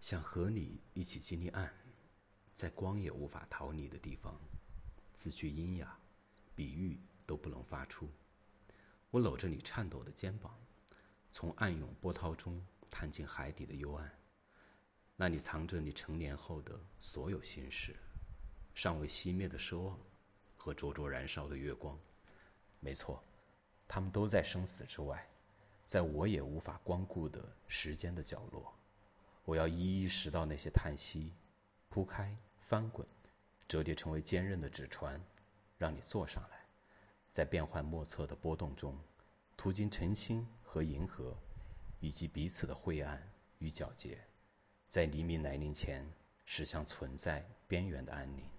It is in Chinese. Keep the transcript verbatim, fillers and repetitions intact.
想和你一起经历暗，在光也无法逃离的地方，字句阴哑，比喻都不能发出。我搂着你颤抖的肩膀，从暗涌波涛中探进海底的幽暗，那里藏着你成年后的所有心事，尚未熄灭的奢望和灼灼燃烧的月光。没错，他们都在生死之外，在我也无法光顾的时间的角落。我要一一拾到那些叹息，铺开翻滚，折叠成为坚韧的纸船，让你坐上来，在变幻莫测的波动中，途经晨星和银河，以及彼此的晦暗与皎洁，在黎明来临前驶向存在边缘的安宁。